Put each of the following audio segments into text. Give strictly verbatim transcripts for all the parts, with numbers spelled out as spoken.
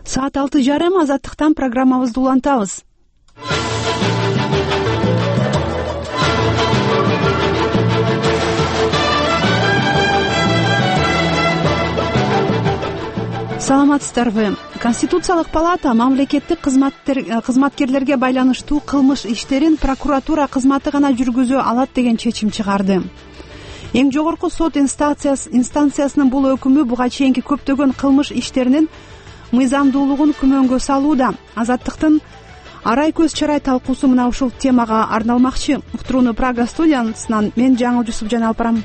Саат алты жарым Азаттыктан программабызды улантабыз. Саламатсыздарбы? Конституциялык палата мамлекеттик кызматкерлерге байланыштуу кылмыш иштерин прокуратура кызматы гана жүргүзө алат деген чечим чыгарды. Эң жогорку сот инстанциясынын бул өкүмү буга чейинки көптөгөн кылмыш иштеринин мыйзамдуулугун күмөнгө салууда. Азаттыктын арай көз чарай талкуусу мына ушул темага арналмакчы. Уктурууну Прага студиясынан мен Жаңыл Жусупжан алып барам.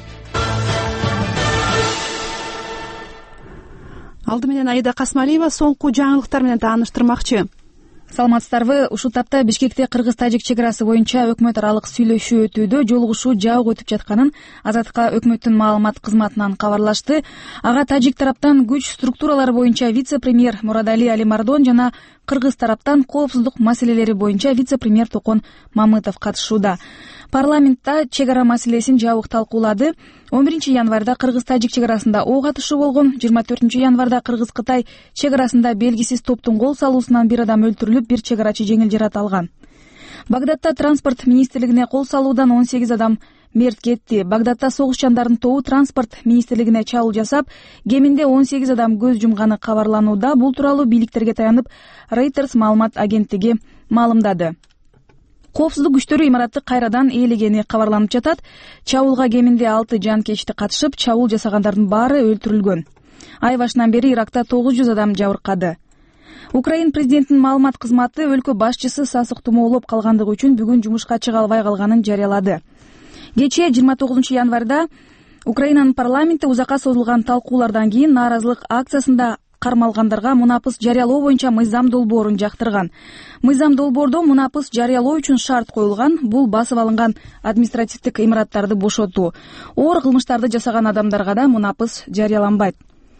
Алды менен Аида Касмалиева соңку жаңылыктар менен тааныштырмакчы. Саламатсыздарбы? Ушул тапта Бишкекте кыргыз-тажик чек арасы боюнча өкмөт аралык сүйлөшүү өтүүдө жолугушуу жабык өтүп жатканын Азаттыкка өкмөттүн маалымат кызматынан кабарлашты. Ага тажик тараптан күч структуралары боюнча вице-премьер Мурадали Алимардон жана кыргыз тараптан коопсуздук маселелери боюнча вице-премьер Токон Мамытов катышууда. Парламентта чек ара маселесин жабык талкуулады. он биринчи январда кыргыз-тажик чек арасында ок атышы болгон. жыйырма төртүнчү январда кыргыз-кытай чек арасында белгисиз топтун кол салуусунан бир адам өлтүрүлүп, бир чек арачы жеңил жаракат алган. Багдадта транспорт министрлигине кол салуудан он сегиз адам мерт кетти. Багдадта согуш жандардын тобу транспорт министрлигине чабуул жасап, кеминде он сегиз адам көз жумганы кабарланууда. Бул тууралуу бийликтерге таянып Reuters маалымат агенттиги маалымдады. Коопсуздук күчтөрү имаратты кайрадан ээлегени кабарланып жатат. Чабуулга кеминде алты жанкечти катышып, чабуул жасагандардын баары өлтүрүлгөн. Ай башынан бери Иракта тогуз жүз адам жабыркады. Украин президентинин маалымат кызматы өлкө башчысы сасык тумоолоп калгандыгы үчүн бүгүн жумушка чыга албай калганын жарыялады. Кечээ жыйырма тогузунчу январда Украинанын парламенти узакка созулган талкуулардан кийин нааразылык акциясында кармалгандарга мунапыс жарыялоо боюнча мыйзам долбоорун жактырган. Мыйзам долбоордо мунапыс жарыялоо үчүн шарт коюлган. Бул басып алынган административдик имараттарды бошотуу. Оор кылмыштарды жасаган адамдарга да мунапыс жарыяланбайт.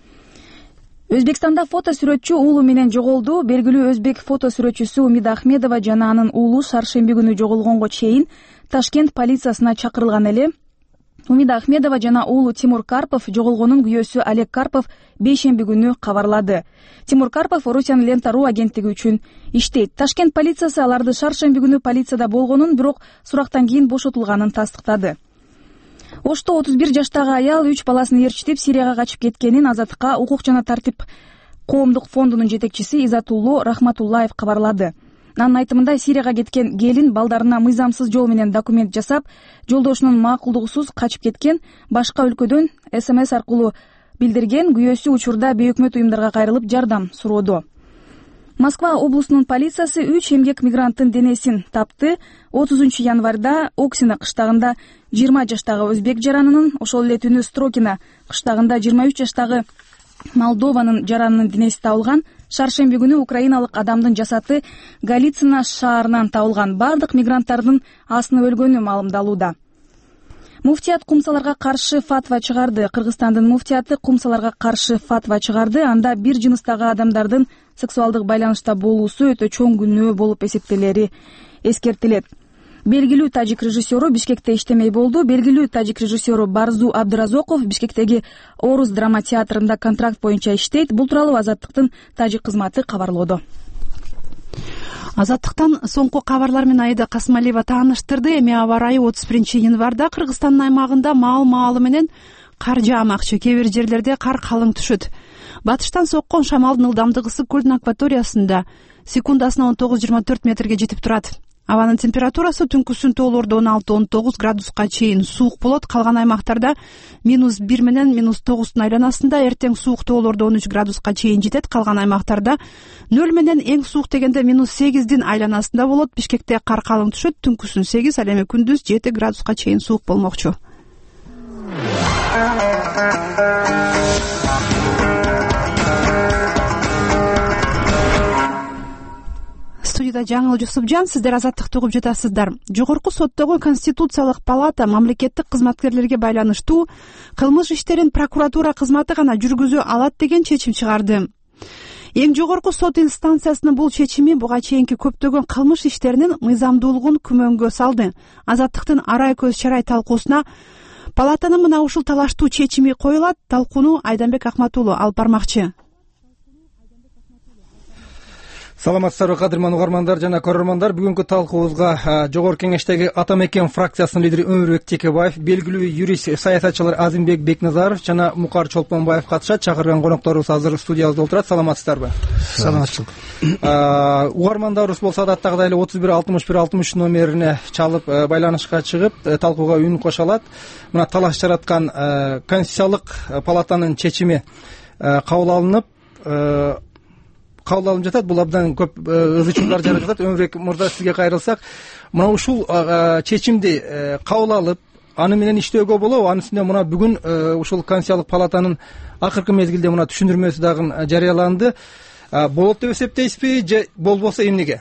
Өзбекстанда фото сүрөтчү уулу менен жоголду. Белгилүү өзбек фото сүрөтчүсү Умида Ахмедова жана анын уулу шаршемби күнү жоголгонго чейин Ташкент полициясына чакырылган эле. Умида Ахмедова жана уулу Тимур Карпов жоголгонун күйөөсү Олег Карпов бейшемби күнү кабарлады. Тимур Карпов Орусиян Лента.ру агенттиги үчүн иштейт. Ташкент полициясы аларды шаршемби күнү полицияда болгонун, бирок сурактан кийин бошотулганын тастыктады. Ошто отуз бир жаштагы аял үч баласын ээрчитип Сирияга качып кеткенин Азаттыкка укук жана тартип коомдук фондунун жетекчиси Изатулло Рахматуллаев кабарлады. Анын айтымында Сирияга кеткен келин балдарына мыйзамсыз жол менен документ жасап, жолдошунун макулдугусуз качып кеткен, башка өлкөдөн СМС аркылуу билдирген. Күйөөсү учурда бейөкмөт уюмдарга кайрылып жардам суроодо. Москва облусунун полициясы үч эмгек мигранттын денесин тапты. отузунчу январда Оксина кыштагында жыйырма жаштагы өзбек жаранынын, ошол эле түнү Строкино кыштагында жыйырма үч жаштагы Молдованын жаранынын денеси табылган. Шаршемби күнү украиналык адамдын жасаты Галицина шаарынан табылган. Бардык мигранттардын асынып өлгөнү маалымдалууда. Муфтият кумсаларга каршы фатва чыгарды. Кыргызстандын муфтияты кумсаларга каршы фатва чыгарды. Анда бир жыныстагы адамдардын сексуалдык байланышта болуусу өтө чоң күнөө болуп эсептелери эскертилет. Белгилүү тажик режиссеру Бишкекте иштемей болду. Белгилүү тажик режиссеру Барзу Абдыразоков Бишкектеги Орус драма театрында контракт боюнча иштейт. Бул тууралуу Азаттыктын тажик кызматы кабарлоодо. Азаттыктан соңку кабарлар менен Аида Касмалиева тааныштырды. Эми аба ырайы отуз биринчи январда Кыргызстандын аймагында маал-маалы менен кар жаамакчы. Кээ бир жерлерде кар калың түшөт. Батыштан соккон шамалдын ылдамдыгы көлдүн акваториясында секундасына он тогуз жыйырма төрт метрге жетип турат. Абанын температурасы түнкүсүн тоолордо он алты он тогуз градуска чейин суук болот. Калган аймактарда минус бир менен минус тогуздун айланасында, эртең суук тоолордо он үч градуска чейин жетет. Калган аймактарда нөл менен эң суук дегенде минус сегиздин айланасында болот. Бишкекте кар калың түшөт. Түнкүсүн сегиз, ал эми күндүз жети градуска чейин суук болмокчу. Студияда Жаңыл Жусупжан, сиздер Азаттыкты угуп жатасыздар. Жогорку соттогу Конституциялык палата мамлекеттик кызматкерлерге байланыштуу кылмыш иштерин прокуратура кызматы гана жүргүзө алат деген чечим чыгарды. Эң жогорку сот инстанциясынын бул чечими буга чейинки көптөгөн кылмыш иштеринин мыйзамдуулугун күмөнгө салды. Азаттыктын арай көз чарай талкуусуна палатанын мына ушул талаштуу чечими коюлат. Талкууну Айданбек Акматуллу алып бармакчы. Саламатсыздарбы кадырман угармандар жана көрөрмандар. Бүгүнкү талкуубузга Жогорку Кеңештеги Ата Мекен фракциясынын лидери Өмүрбек Текебаев, белгилүү юрист саясатчылар Азимбек Бекназаров жана Мукар Чолпонбаев катышат. Чакырган конокторубуз азыр студиябызда отурат. Саламатсыздарбы? Саламатчылык. Угармандарыбыз болсо адаттагыдай эле отуз бир алтымыш бир алтымыш үч номерине чалып байланышка чыгып талкууга үн кошо алат. Мына талаш жараткан Конституциялык палатанын чечими кабыл алынып кабыл алынып жатат. Бул абдан көп ызы чуулар жарык жатат. Өмүрбек мырза, сизге кайрылсак, мына ушул чечимди кабыл алып, аны менен иштөөгө болобу? Анын үстүнө мына бүгүн ушул Конституциялык палатанын акыркы мезгилде мына түшүндүрмөсү дагы жарыяланды. Болот деп эсептейсизби же болбосо эмнеге?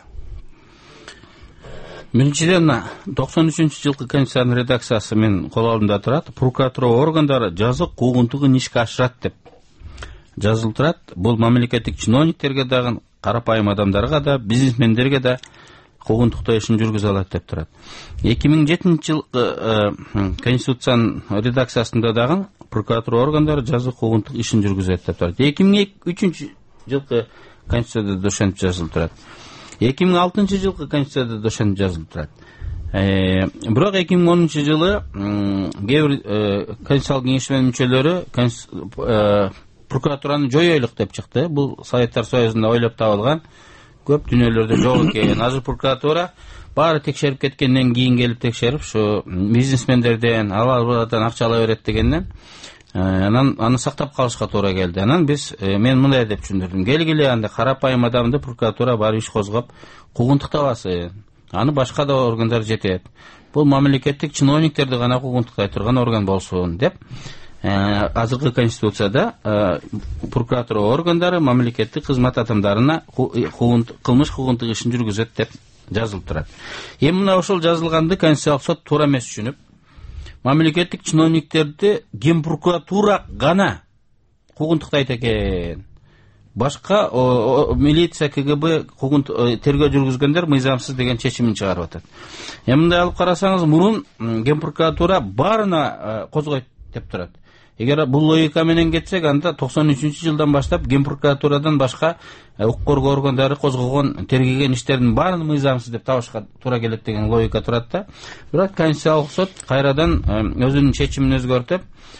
Биринчиден, токсон үчүнчү жылкы Конституциянын редакциясы менин кол алдымда турат. Прокуратура органдары жазык куугунтугун ишке ашырат деп жазылып турат. Бул мамлекеттик чиновниктерге дагы, карапайым адамдарга да, бизнесмендерге да куугунтуктоо ишин жүргүзө алат деп турат. эки миң жетинчи жылкы Конституциянын редакциясында дагы прокуратура органдары жазык куугунтук ишин жүргүзөт деп турат. эки миң үчүнчү жылкы Конституцияда да ошентип жазылып турат. эки миң алтынчы жылкы Конституцияда да ошентип жазылып турат. Бирок эки миң онунчу жылы кээ бир Конституциялык кеңешменин мүчөлөрү прокуратураны жоёйлук деп чыкты. Бул Советтер Союзунда ойлоп табылган көп дүнөлөрдө жок экен. Азыр прокуратура баары текшерип кеткенден кийин келип текшерип, ушу бизнесмендерден, алардан акча ала берет дегенден анан аны сактап калышка туура келди. Анан биз мен мындай деп түшүндүрдүм. Келгиле, анда карапайым адамды прокуратура барып иш козгоп куугунтуктабасын. Аны башка да органдар жетет. Бул мамлекеттик чиновниктерди гана куугунтуктай турган орган болсун деп азыркы Конституцияда прокуратура органдары мамлекеттик кызмат адамдарына кылмыш куугунтук ишин жүргүзөт деп жазылып турат. Эми мына ошол жазылганды Конституциялык сот туура эмес түшүнүп, мамлекеттик чиновниктерди Ген прокуратура гана куугунтуктайт экен. Башка милиция, КГБ тергөө жүргүзгөндөр мыйзамсыз деген чечимин чыгарып атат. Эми мындай алып карасаңыз, мурун Ген прокуратура баарына козгойт деп турат. Эгер бул логика менен кетсек, анда токсон үчүнчү жылдан баштап Ген прокуратурадан башка укук коргоо органдары козгогон, тергеген иштердин баарын мыйзамсыз деп табышка туура келет деген логика турат да. Бирок Конституциялык сот кайрадан өзүнүн чечимин өзгөртүп,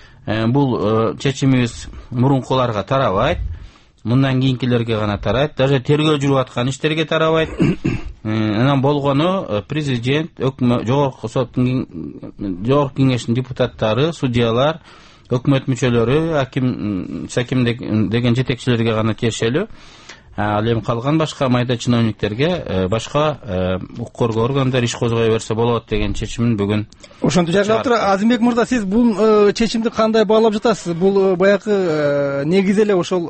бул чечимибиз мурункуларга тарабайт, мындан кийинкилерге гана тарайт, даже тергөө жүрүп аткан иштерге тарабайт. Анан болгону президент, жогорку соттун, жогорку кеңештин депутаттары, судьялар, өкмөт мүчөлөрү, аким, саким деген жетекчилерге гана тиешелүү. Ал эми калган башка майда чиновниктерге башка укук коргоо органдары иш козгой берсе болот деген чечимин бүгүн ошентип жарыялап тура. Азимбек мырза, сиз бул чечимди кандай баалап жатасыз? Бул баягы негизи эле ошол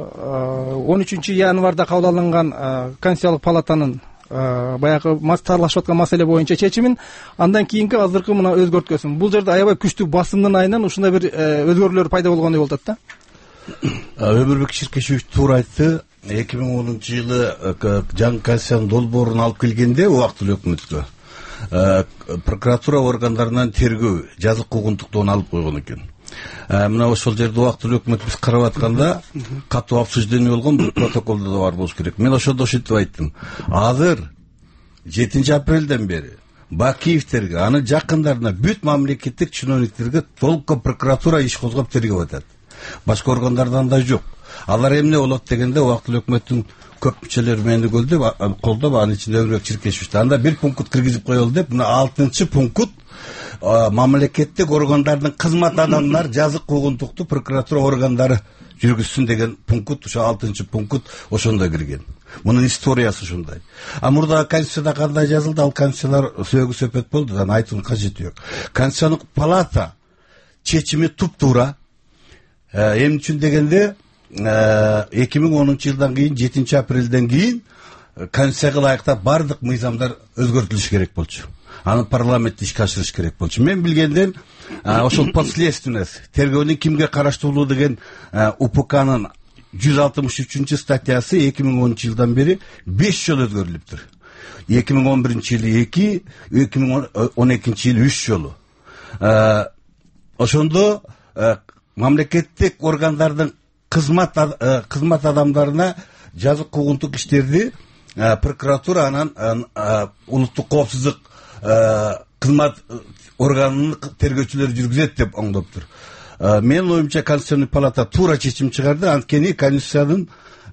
он үчүнчү январда кабыл алынган Конституциялык палатанын баягы тарлашып аткан маселе боюнча чечимин, андан кийинки азыркы мына өзгөрткөсүн. Бул жерде аябай күчтүү басымдын айынан ушундай бир өзгөрүүлөр пайда болгондой болуп атат да. Өмүрбек Ширкешевич туура айтты. эки миң онунчу жылы жаңы Конституциянын долбоорун алып келгенде убактылуу өкмөткө прокуратура органдарынан тергөө, жазык куугунтуктуун алып койгон экен. Мына ошол жерде убактылуу өкмөт биз карап атканда катуу обсуждение болгон бир протоколдо да бар болуш керек. Мен ошондо ушинтип айттым. Азыр жетинчи апрелден бери Бакиевтерге, анын жакындарына, бүт мамлекеттик чиновниктерге толук прокуратура иш козгоп тергеп атат. Башка органдардан да жок. Алар эмне болот дегенде убактылуу өкмөттүн көп мүчөлөрү мени колдоп, анын ичинде Өмүрбек Чиркешевич. Анда бир пункт киргизип коелу деп, мына алтынчы пункт мамлекеттик органдардын кызмат адамдары жазык куугунтукту прокуратура органдары жүргүзсүн деген пункт, ошо алтынчы пункт ошондо кирген. Мунун историясы ушундай. А мурда Конституцияда кандай жазылды? Ал конституциялар сөөгү сөпөт болду, аны айтуунун кажети жок. Конституциялык палата чечими туп-туура. Эмне үчүн дегенде эки миң онунчу жылдан кийин, жетинчи апрелден кийин Конституцияга ылайыктап бардык мыйзамдар өзгөртүлүш керек болчу. Аны парламентте ишке ашырыш керек болчу. Мен билгенден ошол последственность, тергөөнүн кимге караштуулугу деген УПКнын жүз алтымыш үчүнчү статьясы эки миң онунчу жылдан бери беш жолу өзгөрүлүптүр. эки миң он биринчи жылы эки, эки миң он экинчи жылы үч жолу. Ошондо мамлекеттик органдардын кызмат кызмат адамдарына жазык куугунтук иштерди прокуратура анан улуттук коопсуздук кызмат органынын тергөөчүлөрү жүргүзөт деп оңдоптур. Менин оюмча Конституционный палата туура чечим чыгарды, анткени Конституциянын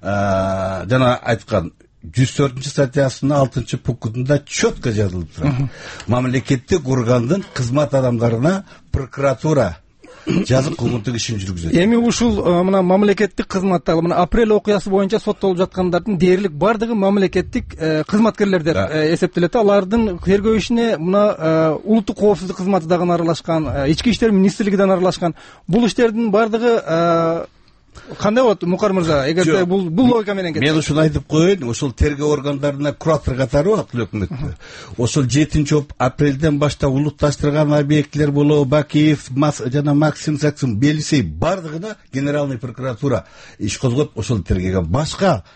жана айткан жүз төртүнчү статьясынын алтынчы пунктунда четко жазылып турат. Мамлекеттик органдын кызмат адамдарына прокуратура жазык кылмыштык ишин жүргүзөт. Эми ушул мына мамлекеттик кызматтагы мына апрель окуясы боюнча соттолуп жаткандардын дээрлик бардыгы мамлекеттик кызматкерлер деп эсептелет. Алардын тергөө ишине мына улуттук коопсуздук кызматы дагы аралашкан, ички иштер министрлиги дагы аралашкан. Бул иштердин бардыгы кандай болот Мукар мырза, эгерде бул бул логика менен кетсе? Мен ушуну айтып коеюн, ошол тергөө органдарына куратор катары акыл өкмөттө. Ошол жетинчи апрелден баштап улутташтырган объектлер болобу, Бакиев жана Максим Саксым, Белисей бардыгына генеральный прокуратура иш козгоп ошол тергөөгө. Башка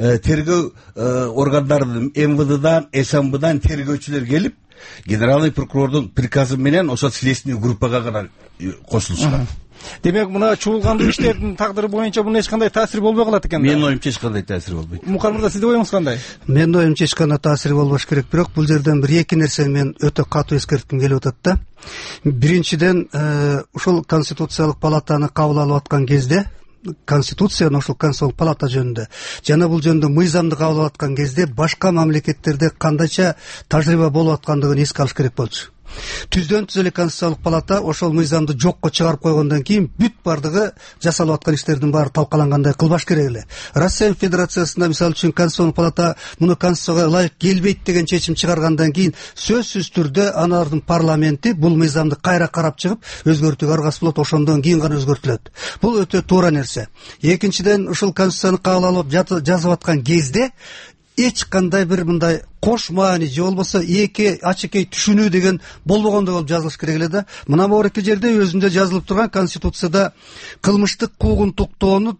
тергөө органдарынын эм вэ дэдан, эс эм бэдан тергөөчүлөр келип, генеральный прокурордун приказы менен ошол следственный группага гана кошулушкан. Демек мына чуулгандуу иштердин тагдыры боюнча муну эч кандай таасир болбой калат экен да. Менин оюмча эч кандай таасир болбойт. Мукар мырза, сиздин оюңуз кандай? Менин оюмча эч кандай таасир болбош керек, бирок бул жерден бир эки нерсени мен өтө катуу эскертким келип атат да. Биринчиден, ушул конституциялык палатаны кабыл алып аткан кезде, конституцияны ошол конституциялык палата жөнүндө жана бул жөнүндө мыйзамды кабыл алып аткан кезде башка мамлекеттерде кандайча тажрыйба болуп аткандыгын эске алыш керек болчу. Түздөн түз эле конституциялык палата ошол мыйзамды жокко чыгарып койгондон кийин бүт бардыгы жасалып аткан иштердин баары талкалангандай кылбаш керек эле. Россия Федерациясында мисалы үчүн конституциялык палата муну конституцияга ылайык келбейт деген чечим чыгаргандан кийин сөзсүз түрдө алардын парламенти бул мыйзамды кайра карап чыгып өзгөртүүгө аргасыз болот, ошондон кийин гана өзгөртүлөт. Бул өтө туура нерсе. Экинчиден, ушул конституцияны кабыл алып жазып аткан кезде эч кандай бир мындай кош маани же болбосо эки ачыкей түшүнүү деген болбогондой болуп жазылыш керек эле да. Мына бул эки жерде өзүндө жазылып турган конституцияда кылмыштык куугунтуктоону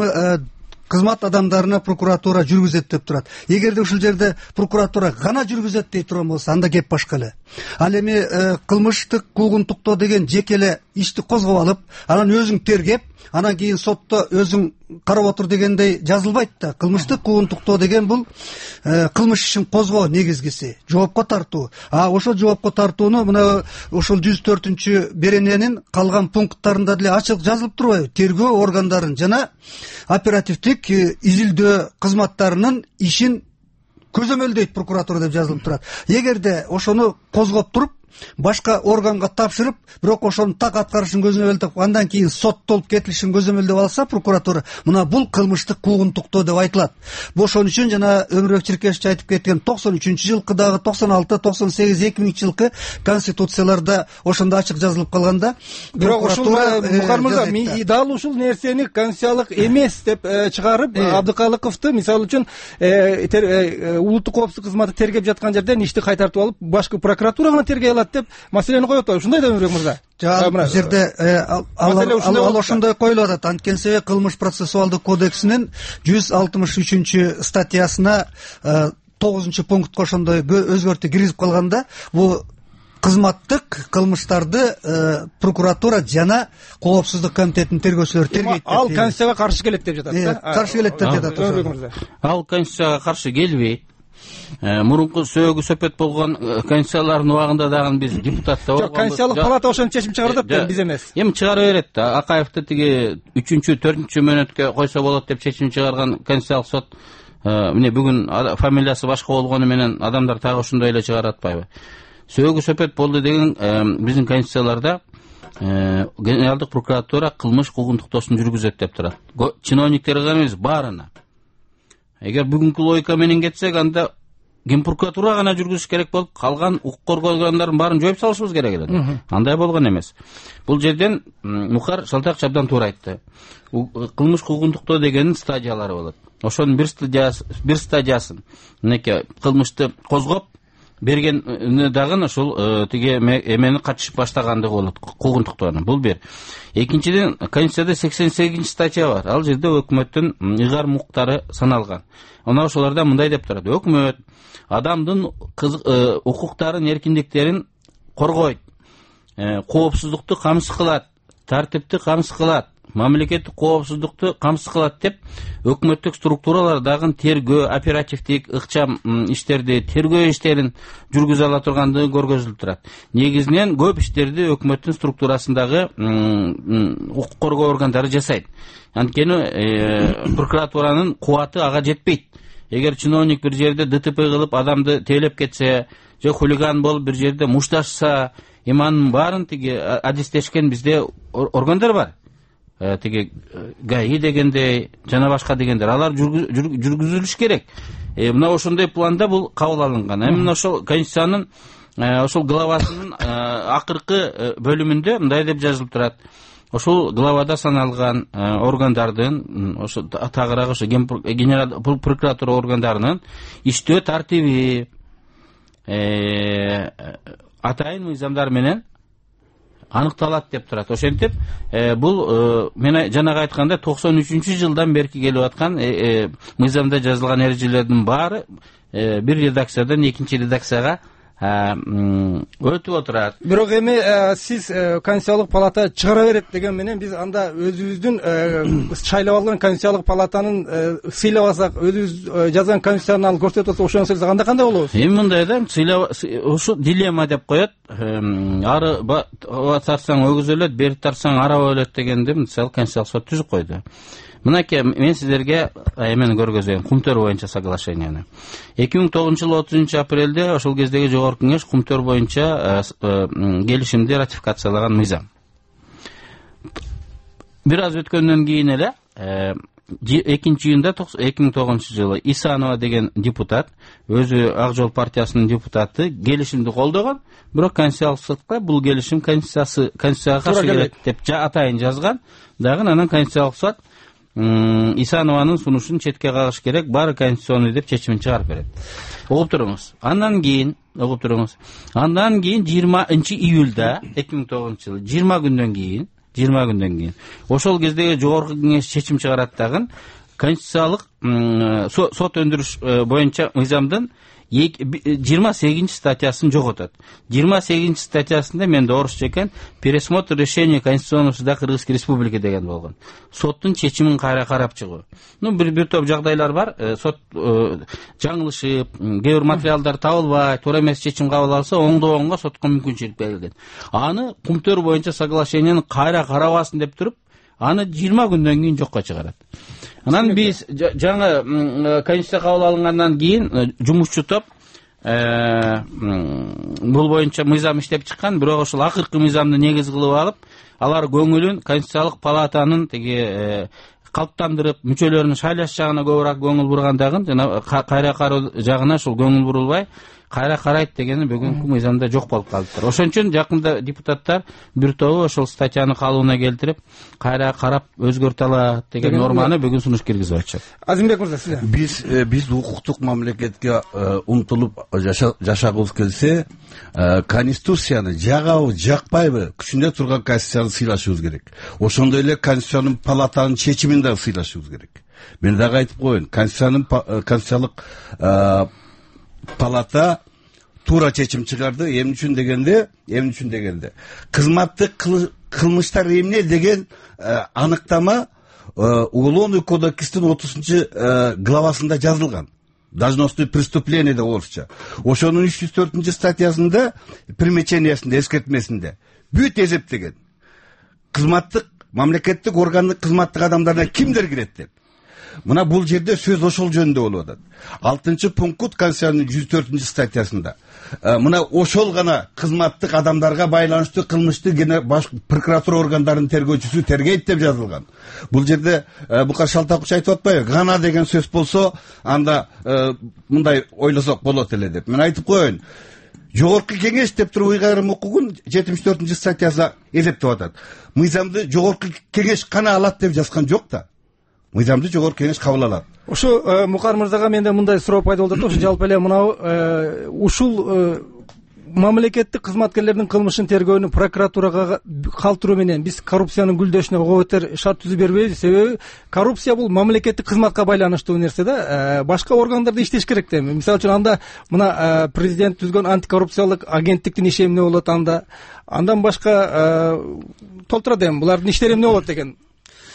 кызмат адамдарына прокуратура жүргүзөт деп турат. Эгерде ушул жерде прокуратура гана жүргүзөт дей турган болсо, анда кеп башка эле. Ал эми кылмыштык куугунтуктоо деген жеке эле ишти козгоп алып, анан өзүң тергеп, анан кийин сотто өзүң карап отур дегендей жазылбайт да. Кылмыштык куугунтуктоо деген бул кылмыш ишин козгоо негизгиси, жоопко тартуу. А ошол жоопко тартууну мына ошол жүз төртүнчү берененин калган пункттарында деле ачык жазылып турбайбы? Тергөө органдарын жана оперативдик изилдөө кызматтарынын ишин көзөмөлдөйт прокуратура деп жазылып турат. Эгерде ошону козгоп туруп башка органга тапшырып, бирок ошонун так аткарышын көзөмөлдөп, андан кийин соттолуп кетилишин көзөмөлдөп алса прокуратура, мына бул кылмыштык куугунтуктоо деп айтылат. Бул ошон үчүн жана Өмүрбек Чиркешевич айтып кеткен токсон үчүнчү жылкыдагы, токсон алты, токсон сегиз, эки миңинчи жылкы конституцияларда ошондо ачык жазылып калганда, бирок ушул Мукар мырза, дал ушул нерсени конституциялык эмес деп чыгарып, Абдыкалыковду мисалы үчүн улуттук коопсуздук кызматы тергеп жаткан жерден ишти кайтартып алып, башкы прокуратура гана тергей алат деп маселени коюп атат. Ушундай да Өмүрбек мырза? Бул жерде ал ошондой коюлуп атат. Анткени себеби кылмыш процессуалдык кодексинин жүз алтымыш үчүнчү статьясына тогузунчу пунктка ошондой өзгөртүү киргизип калганда, бул кызматтык кылмыштарды прокуратура жана коопсуздук комитетинин тергөөчүлөрү тергейт. Ал конституцияга каршы келет деп жатат да? Каршы келет деп жатат. Ал конституцияга каршы келбейт. Мурунку сөөгү сөпөт болгон конституциялардын убагында дагы биз депутатта болгон. Конституциялык палата ошону чечим чыгардат да, биз эмес. Эми чыгара берет да. Акаевди тиги үчүнчү, төртүнчү мөөнөткө койсо болот деп чечим чыгарган конституциялык сот мына бүгүн фамилиясы башка болгону менен адамдар так ошондой эле чыгарып атпайбы? Сөөгү сөпөт болду деген биздин конституцияларда генералдык прокуратура кылмыш куугунтуктоосун жүргүзөт деп турат. Чиновниктер гана эмес, баарына. Эгер бүгүнкү логика менен кетсек, анда Генпрокуратура гана жүргүзүш керек болуп, калган укук коргоо органдарын баарын жоюп салышыбыз керек эле. Андай болгон эмес. Бул жерден Мукар Шалтаков абдан туура айтты. Кылмыш куугунтуктоо дегенин стадиялары болот. Ошонун бир стадиясы, бир стадиясын мынеке кылмышты козгоп берген дагы ошол тиги эмени катышып баштагандыгы болот, куугунтуктоонун. Бул бир. Экинчиден, Конституцияда сексен сегизинчи статья бар. Ал жерде өкмөттүн ыйгар муктары саналган. Она ошоларда мындай деп турат: өкмөт адамдын укуктарын, эркиндиктерин коргойт, коопсуздукту камсыз кылат, тартипти камсыз кылат, мамлекеттик коопсуздукту камсыз кылат деп өкмөттүк структуралар дагы тергөө, оперативдик ыкчам иштерди, тергөө иштерин жүргүзө ала тургандыгы көргөзүлүп турат. Негизинен көп иштерди өкмөттүн структурасындагы укук коргоо органдары жасайт. Анткени прокуратуранын кубаты ага жетпейт. Эгер чиновник бир жерде ДТП кылып адамды тейлеп кетсе, же хулиган болуп бир жерде мушташса, иманын баарын тиги адистешкен бизде органдар бар. Тиги ГАИ дегендей, жана башка дегендер, алар жүргүзүлүш керек. Мына ошондой планда бул кабыл алынган. Эми ошол Конституциянын ошол главасынын акыркы бөлүмүндө мындай деп жазылып турат. Ошол главада саналган органдардын, ошо тагыраак ошо генерал прокуратура органдарынын иштөө тартиби атайын мыйзамдар менен аныкталат деп турат. Ошентип, бул мен жанагы айтканда токсон үчүнчү жылдан берки келип аткан мыйзамда жазылган эрежелердин баары бир редакциядан экинчи редакцияга өтүп отурат. Бирок эми сиз Конституциялык палата чыгара берет деген менен биз анда өзүбүздүн шайлап алган Конституциялык палатанын сыйлабасак, өзүбүз жазган Конституцияны алып көрсөтөбүз, ошону сыйласак анда кандай болобуз? Эми мындай да, ушу дилемма деп коет. Ары тартсаң өгүз өлөт, бери тартсаң арaba өлөт дегенди мисалы Конституциялык сот түзүп койду. Мынакей мен сиздерге эмени көргөзөйүн, кумтөр боюнча соглашенияны. эки миң тогузунчу жылы отузунчу апрелде ошол кездеги жогорку кеңеш кумтөр боюнча келишимди ратификациялаган мыйзам. Бир аз өткөндөн кийин эле экинчи июнда эки миң тогузунчу жылы Исанова деген депутат, өзү Ак Жол партиясынын депутаты, келишимди колдогон, бирок Конституциялык сотко бул келишим Конституцияга каршы келет деп атайын жазган. Дагы анан Конституциялык сот Исанованын сунушун четке кагыш керек, баары конституционный деп чечимин чыгарып берет. Угуп туруңуз. Андан кийин, угуп туруңуз. Андан кийин жыйырманчы июлда эки миң тогузунчу жылы жыйырма күндөн кийин, жыйырма күндөн кийин ошол кездеги жогорку кеңеш чечим чыгарат дагы конституциялык сот өндүрүш боюнча мыйзамдын жыйырма сегизинчи статьясын жоготот. жыйырма сегизинчи статьясында менде орусча экен, пересмотр решения Конституционного суда Кыргызской Республики деген болгон. Соттун чечимин кайра карап чыгуу. Ну бир бир топ жагдайлар бар. Сот жаңылышып, кээ бир материалдар табылбай, туура эмес чечим кабыл алса, оңдогонго сотко мүмкүнчүлүк берилген. Аны кумтөр боюнча соглашениянын кайра карабасын деп туруп, аны жыйырма күндөн кийин жокко чыгарат. Анан биз жаңы Конституция кабыл алынгандан кийин жумушчу топ бул боюнча мыйзам иштеп чыккан, бирок ошол акыркы мыйзамды негиз кылып алып, алар көңүлүн Конституциялык палатанын тиги калыптандырып, мүчөлөрүнүн шайлаш жагына көбүрөөк көңүл бургандагы жана кайра кароо жагына ошол көңүл бурулбай кайра карайт дегени бүгүнкү мыйзамда жок болуп калыптыр. Ошон үчүн жакында депутаттар бир тобу ошол статьяны калыбына келтирип, кайра карап өзгөртө алат деген норманы бүгүн сунуш киргизип атышат. Азимбек мырза, сиз? Биз биз укуктук мамлекетке умтулуп жашагыбыз келсе, Конституцияны жагабы, жакпайбы, күчүндө турган Конституцияны сыйлашыбыз керек. Ошондой эле Конституциянын палатанын чечимин да сыйлашыбыз керек. Мен дагы айтып коеюн, Конституциянын Конституциялык палата туура чечим чыгарды. Эмне үчүн дегенде, эмне үчүн дегенде, кызматтык кылмыштар эмне деген аныктама Уголовный кодекстин отузунчу главасында жазылган. Должностное преступление деп орусча. Ошонун үч жүз төртүнчү статьясында, примечениясында, эскертмесинде бүт эсептеген. Кызматтык, мамлекеттик органдык кызматтык адамдарына кимдер кирет деп. Мына бул жерде сөз ошол жөнүндө болуп атат. алтынчы пункт Конституциянын жүз төртүнчү статьясында. Мына ошол гана кызматтык адамдарга байланыштуу кылмышты гена баш прокуратура органдарынын тергөөчүсү тергейт деп жазылган. Бул жерде бука шалтакуч айтып атпайбы? Гана деген сөз болсо, анда мындай ойлосок болот эле деп. Мен айтып коеюн. Жогорку кеңеш деп туруп ыйгарым укугун жетимиш төртүнчү статьясы эсептеп атат. Мыйзамды жогорку кеңеш гана алат деп жазган жок да. Мыйзамды жогорку кеңеш кабыл алат. Ошо Мукар мырзага менде мындай суроо пайда болду. Ошо жалпы эле мынау ушул мамлекеттик кызматкерлердин кылмышын тергөөнү прокуратурага калтыруу менен биз коррупциянын гүлдөшүнө ого бетер шарт түзүп бербейбиз. Себеби коррупция бул мамлекеттик кызматка байланыштуу нерсе да. Башка органдарда иштеш керек да. Мисалы үчүн анда мына президент түзгөн антикоррупциялык агенттиктин иши эмне болот анда? Андан башка толтурат эми булардын иштери эмне болот деген.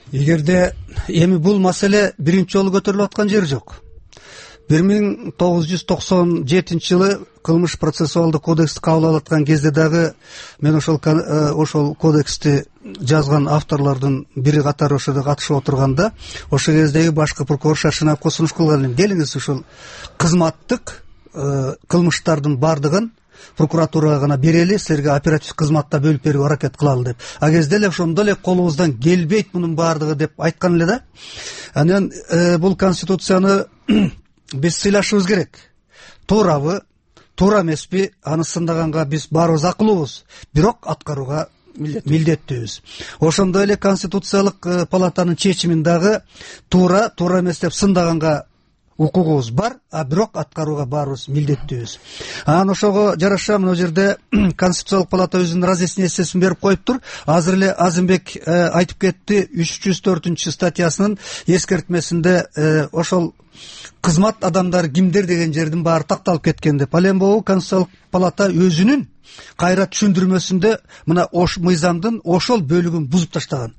эгерде эми бул маселе биринчи жолу көтөрүлүп аткан жери жок. бир миң тогуз жүз токсон жетинчи жылы кылмыш процессуалдык кодексти кабыл алып аткан кезде дагы мен ошол ошол кодексти жазган авторлордун бири катары ошол катышып отурганда ошол кездеги башкы прокурор Шаршенаевго сунуш кылган элем. Келиңиз, ушул кызматтык кылмыштардын баардыгын прокуратурага гана берели, силерге оперативдик кызматта бөлүп берүүгө аракет кылалы деп. А кезде эле ошондо эле колубуздан келбейт мунун баардыгы деп айткан эле да. Анан бул конституцияны биз сыйлашыбыз керек. Туурабы, туура эмеспи, аны сындаганга биз баарыбыз акылуубуз, бирок аткарууга милдеттүүбүз. Ошондой эле конституциялык палатанын чечимин дагы туура, туура эмес деп сындаганга укугубуз бар, а бирок аткарууга баарыбыз милдеттүүбүз. Анан ошого жараша мына жерде конституциялык палата өзүнүн разъяснениесин берип коюптур. Азыр эле Азымбек айтып кетти, үч жүз төртүнчү статьясынын эскертмесинде ошол кызмат адамдары кимдер деген жердин баары такталып кеткен деп. Ал эми могу конституциялык палата өзүнүн кайра түшүндүрмөсүндө мына ош мыйзамдын ошол бөлүгүн бузуп таштаган.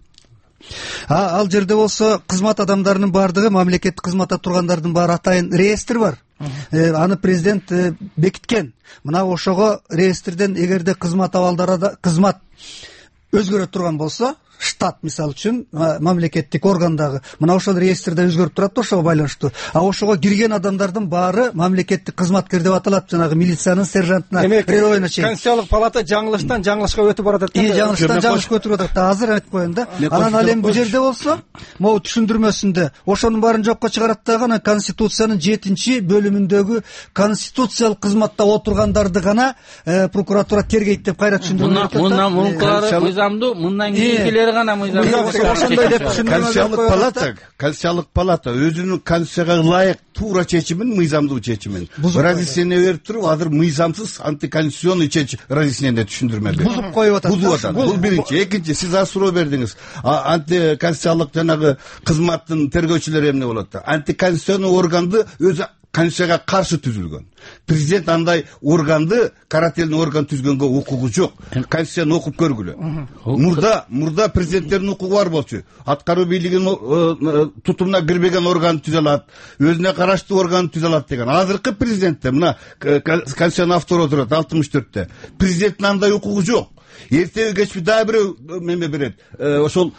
А ал жерде болсо кызмат адамдарынын баардыгы, мамлекеттик кызматта тургандардын баары атайын реестр бар. Аны президент бекиткен. Мына ошого реестрден эгерде кызмат абалдары кызмат өзгөрө турган болсо, штат мисалы үчүн мамлекеттик органдагы мына ошол реестрде өзгөрүп турат, ошого байланыштуу. А ошого кирген адамдардын баары мамлекеттик кызматкер деп аталат, жанагы милициянын сержантына, рядовойуна чейин. Конституциялык палата жаңылыштан жаңылышка өтүп баратат. И жаңылыштан жаңылышка өтүп атат. Азыр айтып коеюн да. Анан ал эми бул жерде болсо, могу түшүндүрмөсүндө ошонун баарын жокко чыгарат дагы анан конституциянын жетинчи бөлүмүндөгү конституциялык кызматта отургандарды гана прокуратура тергейт деп кайра түшүндүрүп атат. Мындан мункулары мыйзамдуу, мындан кийинкилери гана мыйзам. Ошондой деп Конституциялык палата, Конституциялык палата өзүнүн конституцияга ылайык туура чечимин, мыйзамдуу чечимин разъяснение берип туруп, азыр мыйзамсыз антиконституционный разъяснение түшүндүрмө берип бузуп коюп атат. Бузуп атат. Бул биринчи. Экинчи, сиз аз суроо бердиңиз. Антиконституциялык жанагы кызматтын тергөөчүлөрү эмне болот? Антиконституционный органды өзү конституцияга каршы түзүлгөн. Президент андай органды, карательный орган түзгөнгө укугу жок. Конституцияны окуп көргүлө. Мурда, мурда президенттердин укугу бар болчу. Аткаруу бийлигинин тутумуна кирбеген орган түзө алат, өзүнө караштуу орган түзө алат деген. Азыркы президентте мына конституциянын автору отурат алтымыш төрттө. Президенттин андай укугу жок. Эртеби кечпи дагы бирөө меме берет. Ошол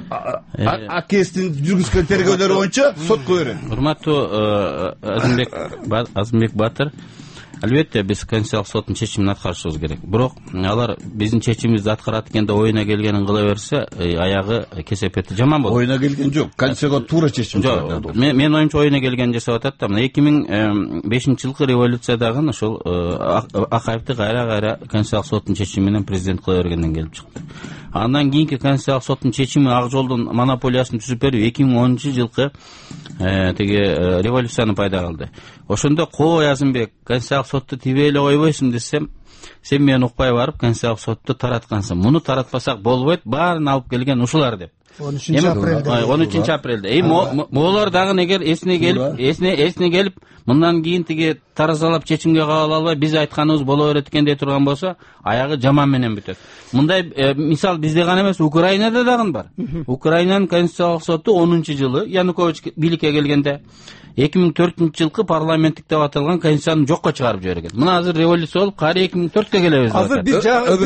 акестин жүргүзгөн тергөөлөрү боюнча сотко берет. Урматтуу Азымбек Азымбек Батыр, албетте биз Конституциялык соттун чечимин аткарышыбыз керек. Бирок алар биздин чечимибизди аткарат экенде оюна келгенин кыла берсе, аягы кесепети жаман болот. Оюна келген жок. Конституцияга туура чечим жок. Мен оюмча оюна келгенин жасап атат да. Мына эки миң бешинчи жылкы революциядагы ошол Акаевди кайра-кайра Конституциялык соттун чечими менен президент кыла бергенден келип чыкты. Андан кийинки Конституциялык соттун чечими ак жолдун монополиясын түзүп берүү эки миң онунчу жылкы теги революцияны пайда кылды. Ошондо кой Азымбек, Конституциялык сотто тибей эле койбойсуң десем, сен мени укпай барып Конституциялык сотто тараткансың. Муну таратпасак болбойт, баарын алып келген ушулар деп. он үчүнчү апрелде. он үчүнчү апрелде. Эми могулар дагы эгер эсине келип, эсине эсине келип, мындан кийин тиги таразалап чечимге кабыл албай биз айтканыбыз боло берет экен дей турган болсо, аягы жаман менен бүтөт. Мындай мисал бизде гана эмес, Украинада дагы бар. Украинанын Конституциялык соту онунчу жылы Янукович бийликке келгенде эки миң төртүнчү жылкы парламенттик деп аталган конституцияны жокко чыгарып жиберген. Мына азыр революция болуп, кайра эки миң төрткө келебиз. Азыр биз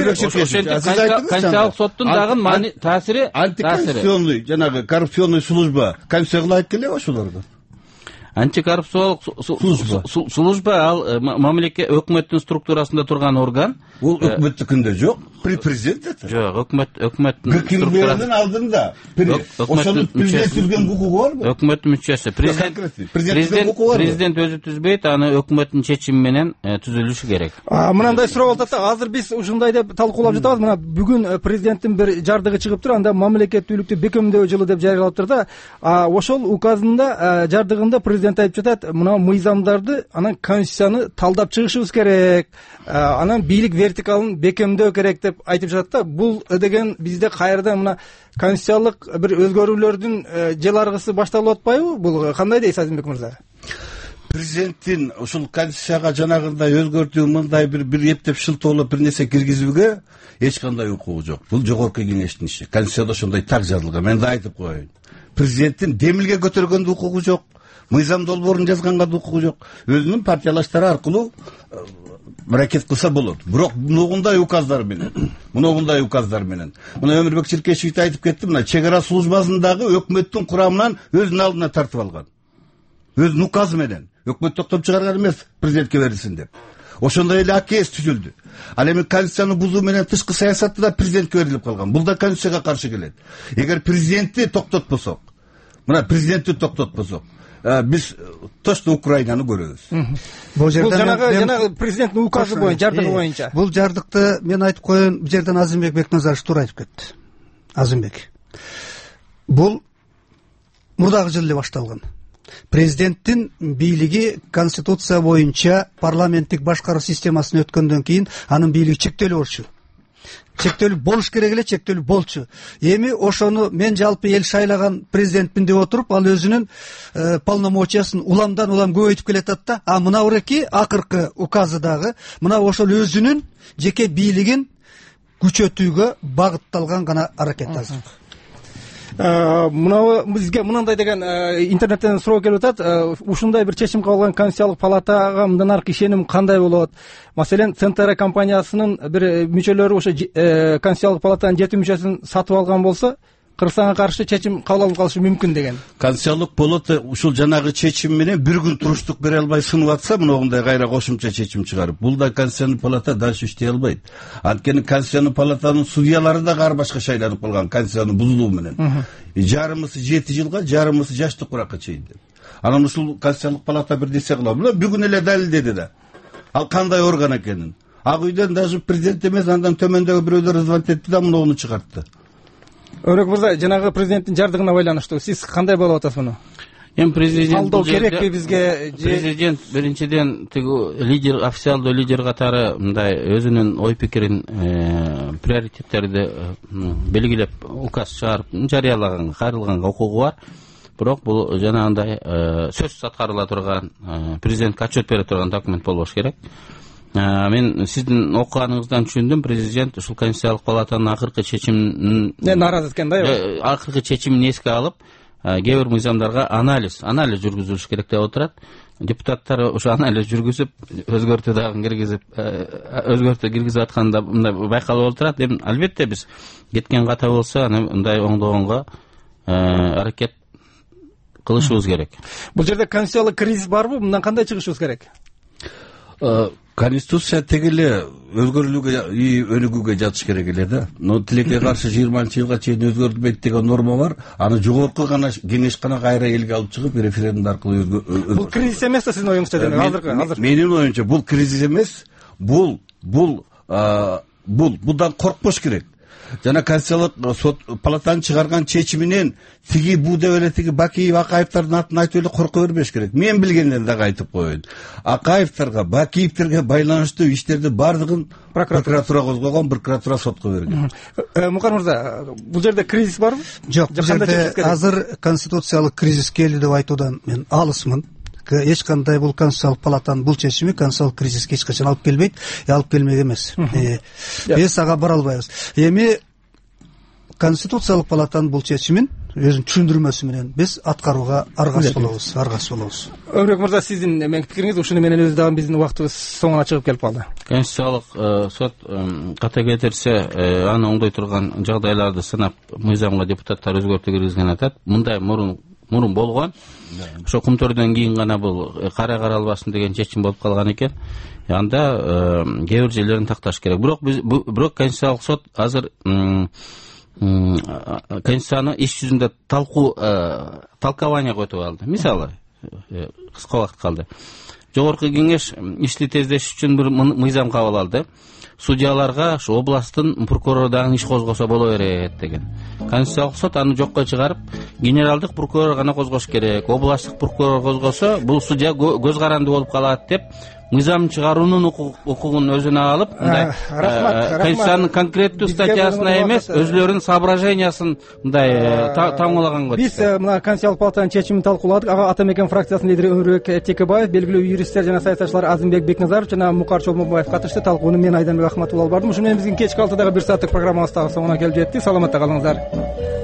Конституциялык соттун дагы таасири антиконституционный, жанагы коррупционный служба конституцияга ылайык келеби ошолорго? Антикоррупциялык служба ал мамлекет өкмөттүн структурасында турган орган. Бул өкмөттүкүндө жок, при президент это. Жок, өкмөт өкмөттүн структурасынын алдында. Ошонун президент түзгөн укугу барбы? Өкмөттүн мүчөсү. Президент президент өзү түзбөйт, аны өкмөттүн чечими менен түзүлүшү керек. Мындай суроо болуп атат. Азыр биз ушундай деп талкуулап жатабыз. Мына бүгүн президенттин бир жардыгы чыгып тур, анда мамлекеттүүлүктү бекемдөө жылы деп жарыялап тур да. Ошол указында жардыгында президент айтып жатат, мына мыйзамдарды анан конституцияны талдап чыгышыбыз керек. Анан бийлик вертикалын бекемдөө керек деп айтып жатат да. Бул деген бизде кайрадан мына конституциялык бир өзгөрүүлөрдүн жыл аргысы башталып атпайбы? Бул кандай дейсиз Азымбек мырза? президенттин ушул конституцияга жанагындай өзгөртүү мындай бир бир эптеп шылтоолоп бир нерсе киргизүүгө эч кандай укугу жок. Бул жогорку кеңештин иши. Конституцияда ошондой так жазылган. Мен да айтып коеюн. Президенттин демилге көтөргөндө укугу жок. Мыйзам долбоорун жазганга да укугу жок. Өзүнүн партиялаштары аркылуу аракет кылса болот. Бирок мындай указдар менен, мындай указдар менен. Мына Өмүрбек Чиркешевич айтып кетти, мына чек ара службасындагы өкмөттүн курамынан өзүнүн алдына тартып алган. Өзүнүн указы менен. Өкмөт токтоп чыгарган эмес, президентке берилсин деп. Ошондой эле АКС түзүлдү. Ал эми конституцияны бузуу менен тышкы саясатты да президентке берилип калган. Бул да конституцияга каршы келет. Эгер президентти токтотпосок, мына президентти токтотпосок, биз точно Украинаны көрөбүз. Бул жанагы жанагы президенттин указы боюнча, жардыгы боюнча. Бул жардыкты мен айтып коеюн, бул жерден Азимбек Бекназарович туура айтып кетти. Азимбек. Бул мурдагы жылы эле башталган. Президенттин бийлиги конституция боюнча парламенттик башкаруу системасына өткөндөн кийин анын бийлиги чектелүү болчу. Чектелүү болуш керек эле, чектелүү болчу. Эми ошону мен жалпы эл шайлаган президентмин деп отуруп, ал өзүнүн э, полномочиясын уламдан улам көбөйтүп келатат да. А мына уреки акыркы указы дагы мына ошол өзүнүн жеке бийлигин күчөтүүгө багытталган гана аракет азыр. Мына бизге мындай деген интернеттен суроо келип атат. Ушундай бир чечим кабыл алган конституциялык палатага мындан аркы ишеним кандай болот? Маселен, Центра компаниясынын бир мүчөлөрү ошо конституциялык палатанын жети мүчөсүн сатып алган болсо, Кыргызстанга каршы чечим кабыл алынып калышы мүмкүн деген. Конституциялык палата ушул жанагы чечим менен бир күн туруштук бере албай сынып атса, мындай кайра кошумча чечим чыгарып, бул да конституциялык палата дальше иштей албайт. Анткени конституциялык палатанын судьялары да ар башка шайланып калган конституцияны бузулуу менен. Жарымысы жети жылга, жарымысы жаштык уракка чейин деп. Анан ушул конституциялык палата бир нерсе кылат. Бул бүгүн эле далилдеди да. Ал кандай орган экенин. Ак үйдөн даже президент эмес, андан төмөндөгү бирөөлөр звонить этти да муну чыгартты. Өрөк мырза, жанагы президенттин жардыгына байланыштуу сиз кандай болуп атасыз муну? Эми президент алдоо керекпи бизге? Президент биринчиден тиги лидер, официалдуу лидер катары мындай өзүнүн ой пикирин, приоритеттерди белгилеп указ чыгарып жарыялаганга, кайрылганга укугу бар. Бирок бул жанагындай сөзсүз аткарыла турган, президентке отчет бере турган документ болбош керек. Мен сиздин окуганыңыздан түшүндүм, президент ушул конституциялык палатанын акыркы чечимин нааразы экен да, акыркы чечимин эске алып, кээ бир мыйзамдарга анализ, анализ жүргүзүлүш керек деп отурат. Депутаттар ошо анализ жүргүзүп, өзгөртүү дагы киргизип, өзгөртүү киргизип атканда мындай байкалып отурат. Эми албетте биз кеткен ката болсо, аны мындай оңдогонго аракет кылышыбыз керек. Бул жерде конституциялык кризис барбы? Мындан кандай чыгышыбыз керек? Конституция тегеле өзгөрүлүүгө и өнүгүүгө жатыш керек эле да. Но тилекке каршы жыйырманчы жылга чейин өзгөртүлбөйт деген норма бар. Аны жогорку гана кеңеш гана кайра элге алып чыгып, референдум аркылуу өзгөртүү. Бул кризис эмес да сиздин оюңузча демек азыркы азыр. Менин оюмча бул кризис эмес. Бул бул бул будан коркпош керек. Жана конституциялык сот палатанын чыгарган чечиминен тиги бу деп эле тиги Бакиев, Акаевдардын атын айтып эле корко бербеш керек. Мен билгенден дагы айтып коеюн. Акаевдарга, Бакиевтерге байланыштуу иштерди бардыгын прокуратура козгогон, прокуратура сотко берген. Мукар мырза, бул жерде кризис барбы? Жок, бул жерде азыр конституциялык кризис келди деп айтуудан мен алысмын. Эч кандай бул конституциялык палатанын бул чечими конституциялык кризиске эч качан алып келбейт, алып келмек эмес. Биз ага бара албайбыз. Эми конституциялык палатанын бул чечимин өзүнүн түшүндүрмөсү менен биз аткарууга аргасыз болобуз, аргасыз болобуз. Өмүрбек мырза, сиздин эмен пикириңиз ушуну менен өзү дагы биздин убактыбыз соңуна чыгып келип калды. Конституциялык сот ката кетирсе, аны оңдой турган жагдайларды сынап, мыйзамга депутаттар өзгөртүү киргизген атат. Мындай мурун мурун болгон. Ошо кумтөрдөн кийин гана бул кара каралбасын деген чечим болуп калган экен. Анда кээ бир жерлерин такташ керек. Бирок биз бирок конституциялык сот азыр конституцияны иш жүзүндө талкуу толкование койтуп алды. Мисалы, кыска убакыт калды. Жогорку кеңеш ишти тездетиш үчүн бир мыйзам кабыл алды. Судьяларга ошо областтын прокурору дагы иш козгосо боло берет деген. Конституциялык сот аны жокко чыгарып, генералдык прокурор гана козгош керек. Областтык прокурор козгосо, бул судья көз каранды болуп калат деп мыйзам чыгаруунун укугун өзүнө алып мындай конституциянын конкреттүү статьясына эмес өзүлөрүнүн соображениясын мындай тамгалаганго биз мына конституциялык палатанын чечимин талкууладык. Ага ата мекен фракциясынын лидери Өмүрбек Текебаев, белгилүү юристтер жана саясатчылар Азымбек Бекназаров жана Мукар Чолмонбаев катышты. Талкууну мен Айданбек Ахматулла алып бардым. Ушуну менен биздин кечки алтыдагы бир сааттык программабыз дагы соңуна келип жетти. Саламатта калыңыздар.